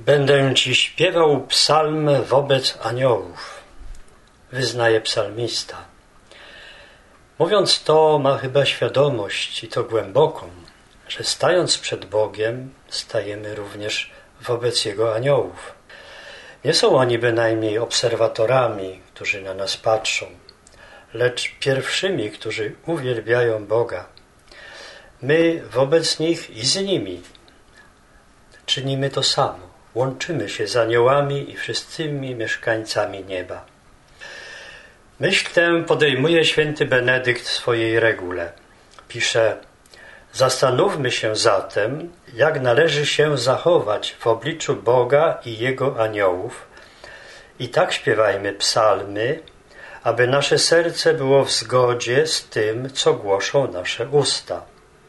Będę Ci śpiewał psalm wobec aniołów, wyznaje psalmista. Mówiąc to, ma chyba świadomość, i to głęboką, że stając przed Bogiem, stajemy również wobec Jego aniołów. Nie są oni bynajmniej obserwatorami, którzy na nas patrzą, lecz pierwszymi, którzy uwielbiają Boga. My wobec nich i z nimi czynimy to samo. Łączymy się z aniołami i wszystkimi mieszkańcami nieba. Myśl tę podejmuje święty Benedykt w swojej regule. Pisze: zastanówmy się zatem, jak należy się zachować w obliczu Boga i Jego aniołów, i tak śpiewajmy psalmy, aby nasze serce było w zgodzie z tym, co głoszą nasze usta.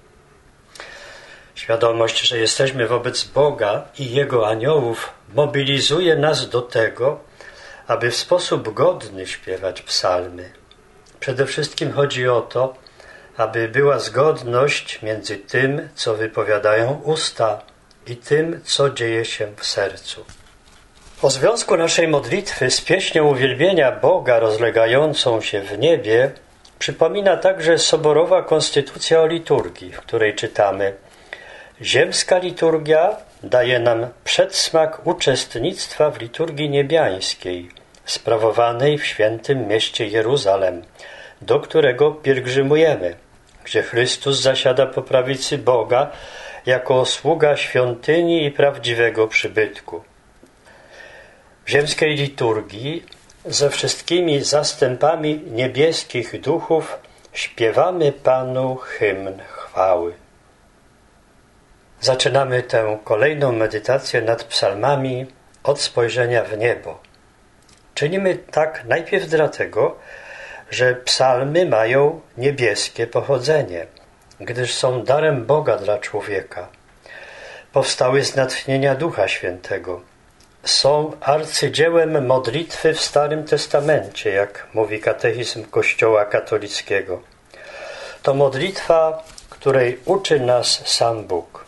Świadomość, że jesteśmy wobec Boga i Jego aniołów, mobilizuje nas do tego, aby w sposób godny śpiewać psalmy. Przede wszystkim chodzi o to, aby była zgodność między tym, co wypowiadają usta, i tym, co dzieje się w sercu. O związku naszej modlitwy z pieśnią uwielbienia Boga rozlegającą się w niebie przypomina także soborowa konstytucja o liturgii, w której czytamy: ziemska liturgia daje nam przedsmak uczestnictwa w liturgii niebiańskiej, sprawowanej w świętym mieście Jeruzalem, do którego pielgrzymujemy, gdzie Chrystus zasiada po prawicy Boga jako sługa świątyni i prawdziwego przybytku. W ziemskiej liturgii ze wszystkimi zastępami niebieskich duchów śpiewamy Panu hymn chwały. Zaczynamy tę kolejną medytację nad psalmami od spojrzenia w niebo. Czynimy tak najpierw dlatego, że psalmy mają niebieskie pochodzenie, gdyż są darem Boga dla człowieka. Powstały z natchnienia Ducha Świętego. Są arcydziełem modlitwy w Starym Testamencie, jak mówi katechizm Kościoła katolickiego. To modlitwa, której uczy nas sam Bóg.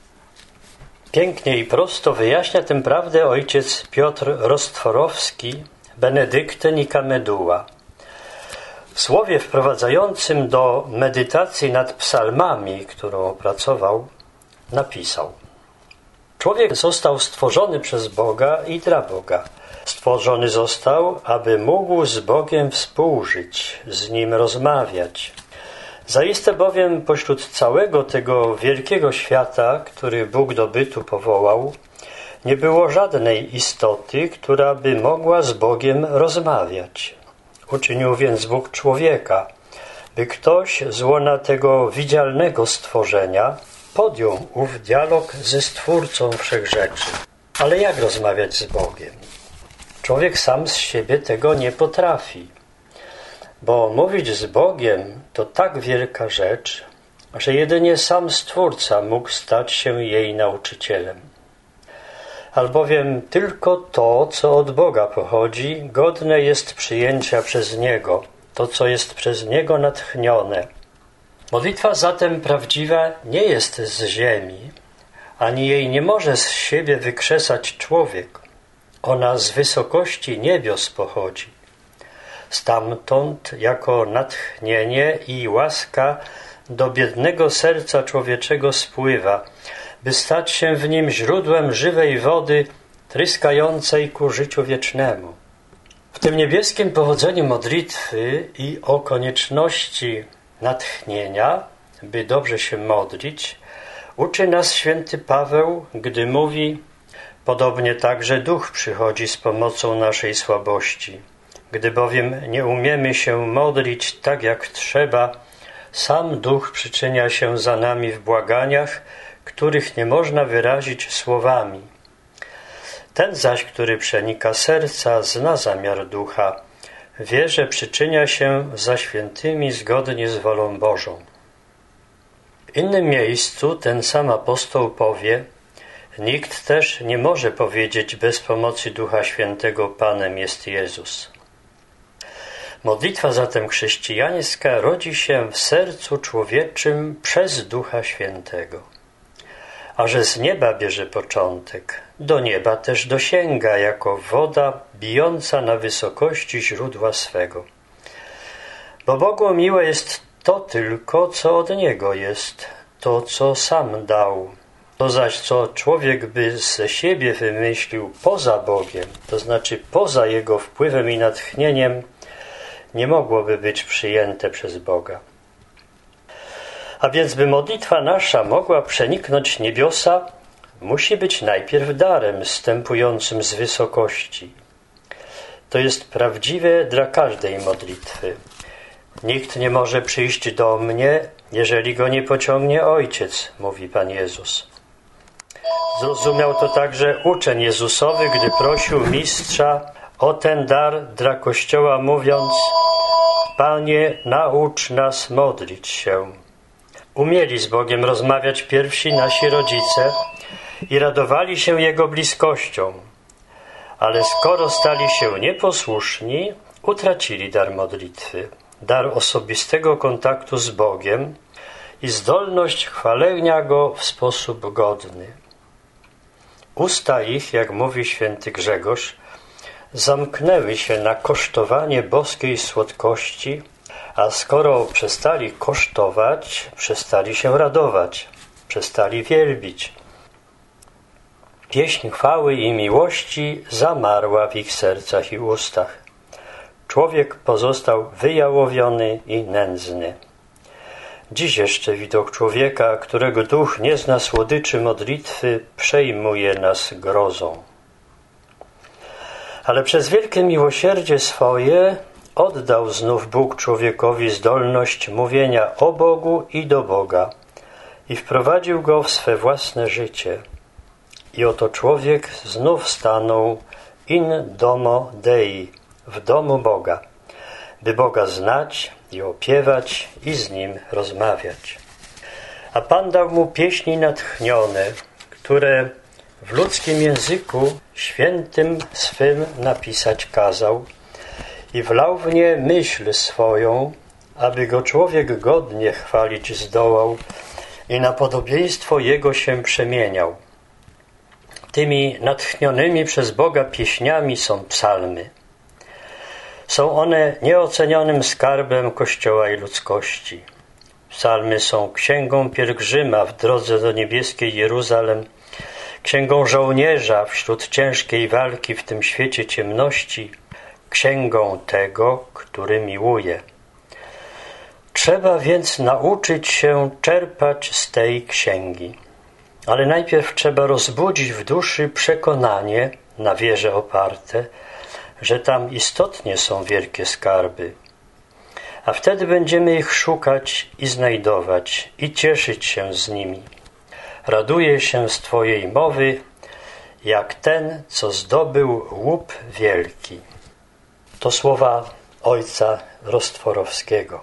Pięknie i prosto wyjaśnia tę prawdę ojciec Piotr Rostworowski, benedyktyn i kameduła. W słowie wprowadzającym do medytacji nad psalmami, którą opracował, napisał: człowiek został stworzony przez Boga i dla Boga. Stworzony został, aby mógł z Bogiem współżyć, z Nim rozmawiać. Zaiste bowiem pośród całego tego wielkiego świata, który Bóg do bytu powołał, nie było żadnej istoty, która by mogła z Bogiem rozmawiać. Uczynił więc Bóg człowieka, by ktoś z łona tego widzialnego stworzenia podjął ów dialog ze Stwórcą wszechrzeczy. Ale jak rozmawiać z Bogiem? Człowiek sam z siebie tego nie potrafi, bo mówić z Bogiem to tak wielka rzecz, że jedynie sam Stwórca mógł stać się jej nauczycielem. Albowiem tylko to, co od Boga pochodzi, godne jest przyjęcia przez Niego, to, co jest przez Niego natchnione. Modlitwa zatem prawdziwa nie jest z ziemi, ani jej nie może z siebie wykrzesać człowiek. Ona z wysokości niebios pochodzi. Stamtąd jako natchnienie i łaska do biednego serca człowieczego spływa, by stać się w nim źródłem żywej wody tryskającej ku życiu wiecznemu. W tym niebieskim pochodzeniu modlitwy i o konieczności natchnienia, by dobrze się modlić, uczy nas święty Paweł, gdy mówi: podobnie także Duch przychodzi z pomocą naszej słabości. Gdy bowiem nie umiemy się modlić tak jak trzeba, sam Duch przyczynia się za nami w błaganiach, których nie można wyrazić słowami. Ten zaś, który przenika serca, zna zamiar Ducha, wie, że przyczynia się za świętymi zgodnie z wolą Bożą. W innym miejscu ten sam apostoł powie: nikt też nie może powiedzieć bez pomocy Ducha Świętego: Panem jest Jezus. Modlitwa zatem chrześcijańska rodzi się w sercu człowieczym przez Ducha Świętego. a że z nieba bierze początek, do nieba też dosięga jako woda bijąca na wysokości źródła swego. Bo Bogu miłe jest to tylko, co od Niego jest, to, co sam dał. To zaś, co człowiek by ze siebie wymyślił poza Bogiem, to znaczy poza Jego wpływem i natchnieniem, nie mogłoby być przyjęte przez Boga. A więc, by modlitwa nasza mogła przeniknąć niebiosa, musi być najpierw darem zstępującym z wysokości. To jest prawdziwe dla każdej modlitwy. Nikt nie może przyjść do mnie, jeżeli go nie pociągnie Ojciec, mówi Pan Jezus. Zrozumiał to także uczeń Jezusowy, gdy prosił mistrza o ten dar dla Kościoła, mówiąc: Panie, naucz nas modlić się. Umieli z Bogiem rozmawiać pierwsi nasi rodzice i radowali się Jego bliskością, ale skoro stali się nieposłuszni, utracili dar modlitwy, dar osobistego kontaktu z Bogiem i zdolność chwalenia Go w sposób godny. Usta ich, jak mówi święty Grzegorz, zamknęły się na kosztowanie boskiej słodkości, a skoro przestali kosztować, przestali się radować, przestali wielbić. Pieśń chwały i miłości zamarła w ich sercach i ustach. Człowiek pozostał wyjałowiony i nędzny. Dziś jeszcze widok człowieka, którego duch nie zna słodyczy modlitwy, przejmuje nas grozą. Ale przez wielkie miłosierdzie swoje oddał znów Bóg człowiekowi zdolność mówienia o Bogu i do Boga i wprowadził go w swe własne życie. I oto człowiek znów stanął in domo Dei, w domu Boga, by Boga znać i opiewać i z Nim rozmawiać. A Pan dał mu pieśni natchnione, które w ludzkim języku świętym swym napisać kazał i wlał w nie myśl swoją, aby go człowiek godnie chwalić zdołał i na podobieństwo Jego się przemieniał. Tymi natchnionymi przez Boga pieśniami są psalmy. Są one nieocenionym skarbem Kościoła i ludzkości. Psalmy są księgą pielgrzyma w drodze do niebieskiej Jeruzalem, księgą żołnierza wśród ciężkiej walki w tym świecie ciemności, księgą tego, który miłuje. Trzeba więc nauczyć się czerpać z tej księgi. Ale najpierw trzeba rozbudzić w duszy przekonanie, na wierze oparte, że tam istotnie są wielkie skarby. A wtedy będziemy ich szukać i znajdować i cieszyć się z nimi. Raduję się z Twojej mowy, jak ten, co zdobył łup wielki. To słowa ojca Rostworowskiego.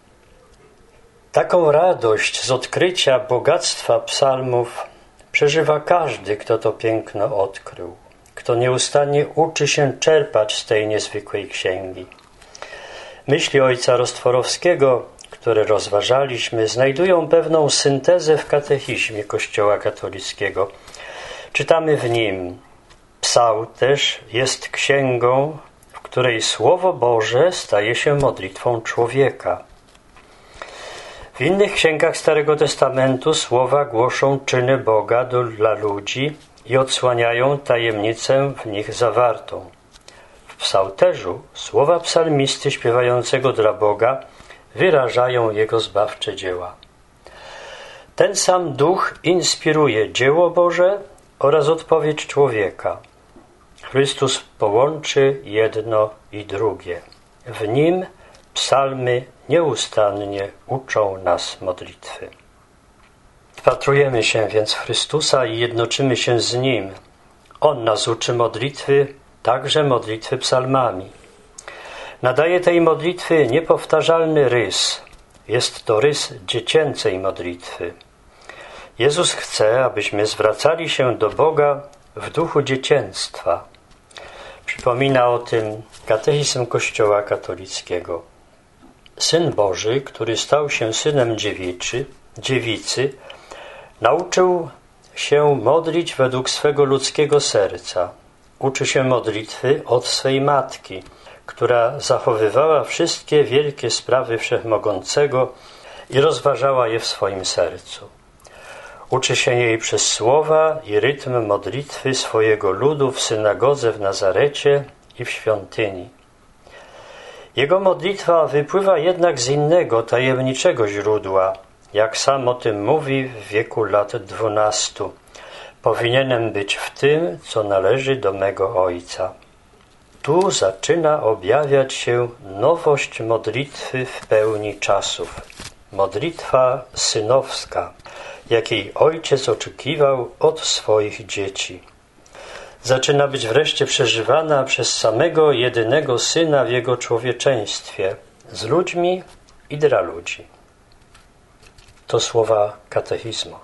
Taką radość z odkrycia bogactwa psalmów przeżywa każdy, kto to piękno odkrył, kto nieustannie uczy się czerpać z tej niezwykłej księgi. Myśli ojca Rostworowskiego, które rozważaliśmy, znajdują pewną syntezę w katechizmie Kościoła katolickiego. Czytamy w nim: Psalm też jest księgą, w której Słowo Boże staje się modlitwą człowieka. W innych księgach Starego Testamentu słowa głoszą czyny Boga dla ludzi i odsłaniają tajemnicę w nich zawartą. W psalterzu słowa psalmisty śpiewającego dla Boga wyrażają Jego zbawcze dzieła. Ten sam Duch inspiruje dzieło Boże oraz odpowiedź człowieka. Chrystus połączy jedno i drugie. W Nim psalmy nieustannie uczą nas modlitwy. Wpatrujemy się więc w Chrystusa i jednoczymy się z Nim. On nas uczy modlitwy, także modlitwy psalmami. Nadaje tej modlitwy niepowtarzalny rys. Jest to rys dziecięcej modlitwy. Jezus chce, abyśmy zwracali się do Boga w duchu dziecięctwa. Przypomina o tym katechizm Kościoła katolickiego. Syn Boży, który stał się synem dziewicy, nauczył się modlić według swego ludzkiego serca. Uczy się modlitwy od swej matki, która zachowywała wszystkie wielkie sprawy Wszechmogącego i rozważała je w swoim sercu. Uczy się jej przez słowa i rytm modlitwy swojego ludu w synagodze w Nazarecie i w świątyni. Jego modlitwa wypływa jednak z innego, tajemniczego źródła. Jak sam o tym mówi w wieku lat 12. Powinienem być w tym, co należy do mego Ojca. Tu zaczyna objawiać się nowość modlitwy w pełni czasów. Modlitwa synowska, jakiej Ojciec oczekiwał od swoich dzieci. Zaczyna być wreszcie przeżywana przez samego jedynego Syna w Jego człowieczeństwie, z ludźmi i dla ludzi. To słowa katechizmu.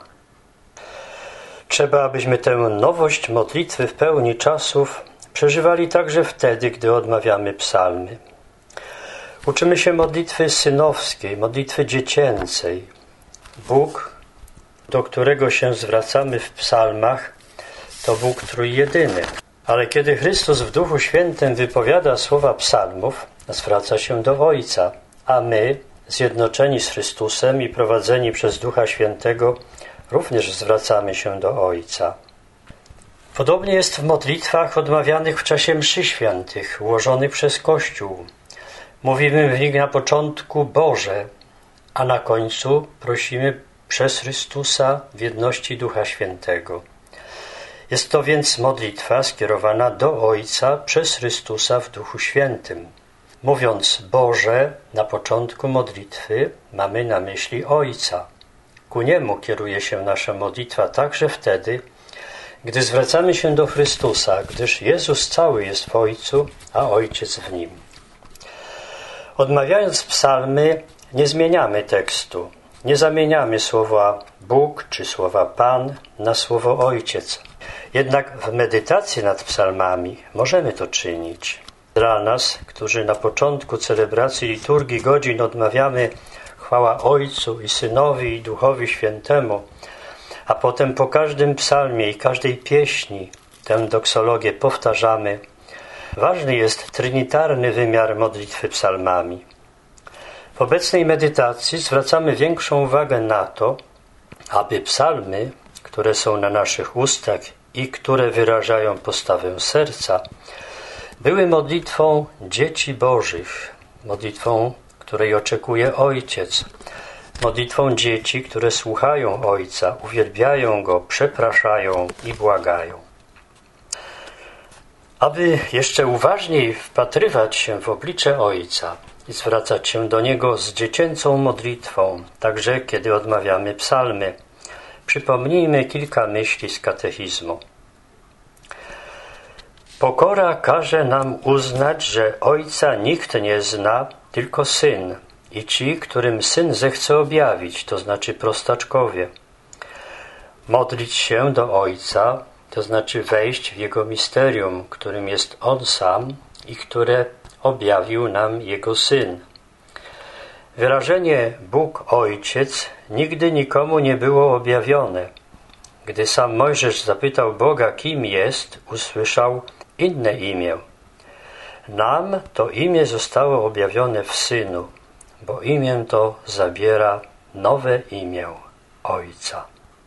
Trzeba, abyśmy tę nowość modlitwy w pełni czasów przeżywali także wtedy, gdy odmawiamy psalmy. Uczymy się modlitwy synowskiej, modlitwy dziecięcej. Bóg, do którego się zwracamy w psalmach, to Bóg trójjedyny. Ale kiedy Chrystus w Duchu Świętym wypowiada słowa psalmów, zwraca się do Ojca, a my, zjednoczeni z Chrystusem i prowadzeni przez Ducha Świętego, również zwracamy się do Ojca. Podobnie jest w modlitwach odmawianych w czasie mszy świętych, ułożonych przez Kościół. Mówimy w nich na początku Boże, a na końcu prosimy przez Chrystusa w jedności Ducha Świętego. Jest to więc modlitwa skierowana do Ojca przez Chrystusa w Duchu Świętym. Mówiąc Boże na początku modlitwy, mamy na myśli Ojca. Ku Niemu kieruje się nasza modlitwa także wtedy, gdy zwracamy się do Chrystusa, gdyż Jezus cały jest w Ojcu, a Ojciec w Nim. Odmawiając psalmy, nie zmieniamy tekstu, nie zamieniamy słowa Bóg czy słowa Pan na słowo Ojciec. Jednak w medytacji nad psalmami możemy to czynić. Dla nas, którzy na początku celebracji liturgii godzin odmawiamy chwała Ojcu i Synowi i Duchowi Świętemu, a potem po każdym psalmie i każdej pieśni tę doksologię powtarzamy, ważny jest trinitarny wymiar modlitwy psalmami. W obecnej medytacji zwracamy większą uwagę na to, aby psalmy, które są na naszych ustach i które wyrażają postawę serca, były modlitwą dzieci Bożych, modlitwą, której oczekuje Ojciec, modlitwą dzieci, które słuchają Ojca, uwielbiają Go, przepraszają i błagają. Aby jeszcze uważniej wpatrywać się w oblicze Ojca i zwracać się do Niego z dziecięcą modlitwą, także kiedy odmawiamy psalmy, przypomnijmy kilka myśli z katechizmu. Pokora każe nam uznać, że Ojca nikt nie zna, tylko Syn i ci, którym Syn zechce objawić, to znaczy prostaczkowie. Modlić się do Ojca, to znaczy wejść w Jego misterium, którym jest On sam i które objawił nam Jego Syn. Wyrażenie Bóg Ojciec nigdy nikomu nie było objawione. Gdy sam Mojżesz zapytał Boga, kim jest, usłyszał inne imię. Nam to imię zostało objawione w Synu, bo imię to zabiera nowe imię Ojca.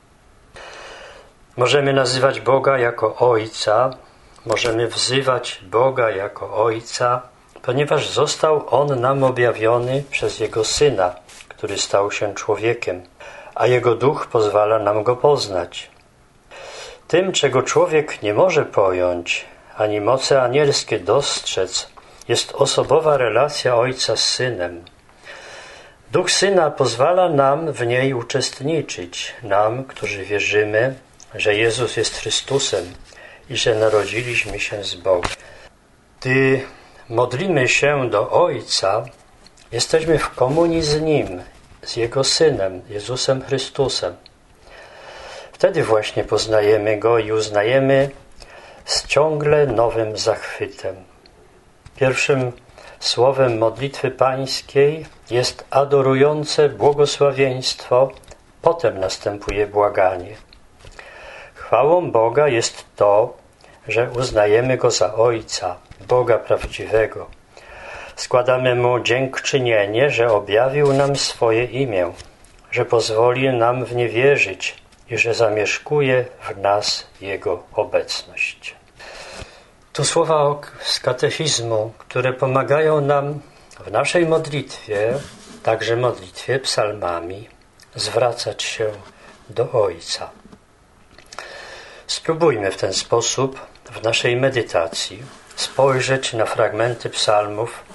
Możemy nazywać Boga jako Ojca, możemy wzywać Boga jako Ojca, ponieważ został On nam objawiony przez Jego Syna, który stał się człowiekiem, a Jego Duch pozwala nam Go poznać. Tym, czego człowiek nie może pojąć, ani moce anielskie dostrzec, jest osobowa relacja Ojca z Synem. Duch Syna pozwala nam w niej uczestniczyć, nam, którzy wierzymy, że Jezus jest Chrystusem i że narodziliśmy się z Boga. Gdy modlimy się do Ojca, jesteśmy w komunii z Nim, z Jego Synem, Jezusem Chrystusem. Wtedy właśnie poznajemy Go i uznajemy z ciągle nowym zachwytem. Pierwszym słowem modlitwy pańskiej jest adorujące błogosławieństwo, potem następuje błaganie. Chwałą Boga jest to, że uznajemy Go za Ojca, Boga prawdziwego. Składamy Mu dziękczynienie, że objawił nam swoje imię, że pozwoli nam w nie wierzyć i że zamieszkuje w nas Jego obecność. To słowa z katechizmu, które pomagają nam w naszej modlitwie, także modlitwie psalmami, zwracać się do Ojca. Spróbujmy w ten sposób w naszej medytacji spojrzeć na fragmenty psalmów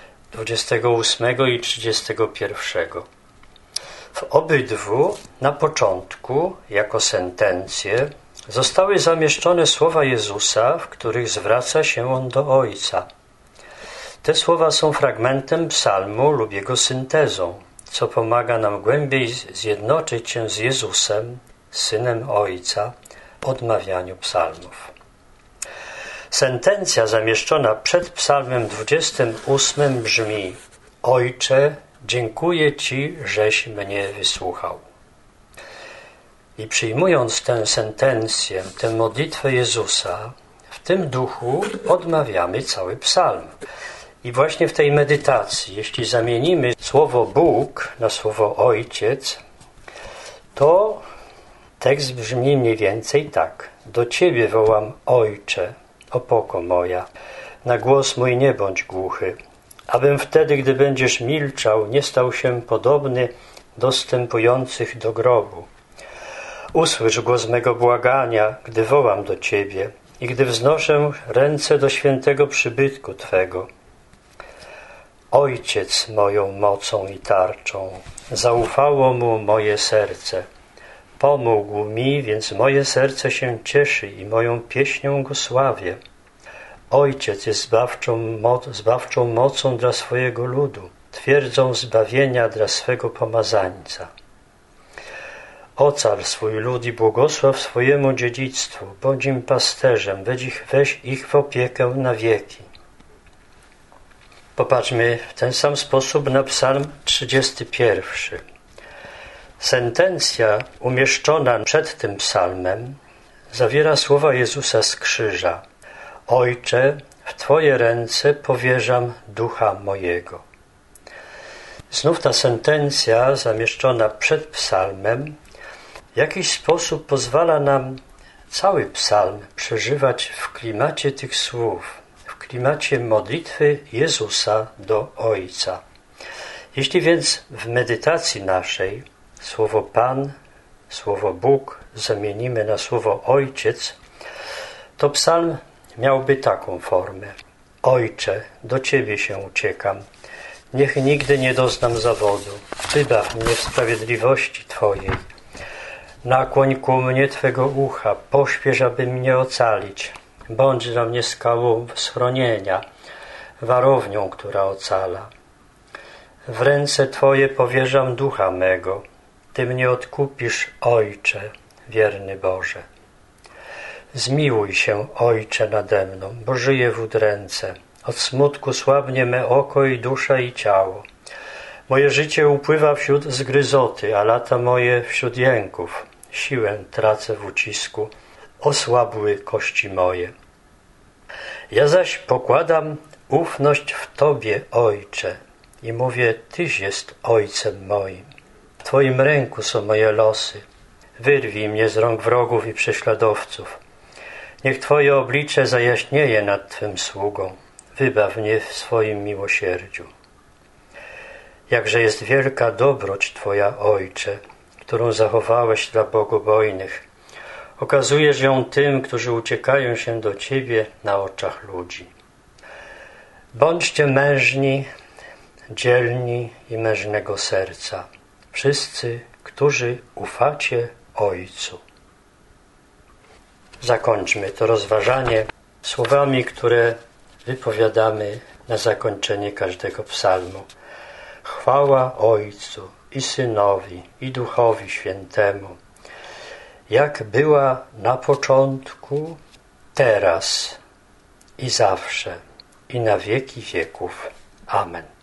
28 i 31. W obydwu na początku, jako sentencje, zostały zamieszczone słowa Jezusa, w których zwraca się On do Ojca. Te słowa są fragmentem psalmu lub jego syntezą, co pomaga nam głębiej zjednoczyć się z Jezusem, Synem Ojca, w odmawianiu psalmów. Sentencja zamieszczona przed psalmem 28 brzmi: Ojcze, dziękuję Ci, żeś mnie wysłuchał. I przyjmując tę sentencję, tę modlitwę Jezusa, w tym duchu odmawiamy cały psalm. I właśnie w tej medytacji, jeśli zamienimy słowo Bóg na słowo Ojciec, to tekst brzmi mniej więcej tak: do Ciebie wołam, Ojcze, opoko moja, na głos mój nie bądź głuchy, abym wtedy, gdy będziesz milczał, nie stał się podobny do wstępujących do grobu. Usłysz głos mego błagania, gdy wołam do Ciebie i gdy wznoszę ręce do świętego przybytku Twego. Ojciec moją mocą i tarczą, zaufało Mu moje serce. Pomógł mi, więc moje serce się cieszy i moją pieśnią Go sławię. Ojciec jest zbawczą mocą dla swojego ludu, twierdzą zbawienia dla swego pomazańca. Ocal swój lud i błogosław swojemu dziedzictwu, bądź im pasterzem, weź ich w opiekę na wieki. Popatrzmy w ten sam sposób na psalm 31. Sentencja umieszczona przed tym psalmem zawiera słowa Jezusa z krzyża: Ojcze, w Twoje ręce powierzam ducha mojego. Znów ta sentencja zamieszczona przed psalmem w jakiś sposób pozwala nam cały psalm przeżywać w klimacie tych słów, w klimacie modlitwy Jezusa do Ojca. Jeśli więc w medytacji naszej słowo Pan, słowo Bóg zamienimy na słowo Ojciec, to psalm miałby taką formę: Ojcze, do Ciebie się uciekam, niech nigdy nie doznam zawodu, wybaw mnie w sprawiedliwości Twojej. Nakłoń ku mnie Twego ucha, pośpiesz, aby mnie ocalić. Bądź dla mnie skałą schronienia, warownią, która ocala. W ręce Twoje powierzam ducha mego, Ty mnie odkupisz, Ojcze, wierny Boże. Zmiłuj się, Ojcze, nade mną, bo żyję w udręce. Od smutku słabnie me oko i dusza i ciało. Moje życie upływa wśród zgryzoty, a lata moje wśród jęków. Siłę tracę w ucisku, osłabły kości moje. Ja zaś pokładam ufność w Tobie, Ojcze, i mówię: Tyś jest Ojcem moim. W Twoim ręku są moje losy. Wyrwij mnie z rąk wrogów i prześladowców. Niech Twoje oblicze zajaśnieje nad Twym sługą. Wybaw mnie w swoim miłosierdziu. Jakże jest wielka dobroć Twoja, Ojcze, którą zachowałeś dla bogobojnych. Okazujesz ją tym, którzy uciekają się do Ciebie na oczach ludzi. Bądźcie mężni, dzielni i mężnego serca, wszyscy, którzy ufacie Ojcu. Zakończmy to rozważanie słowami, które wypowiadamy na zakończenie każdego psalmu. Chwała Ojcu i Synowi i Duchowi Świętemu, jak była na początku, teraz i zawsze, i na wieki wieków. Amen.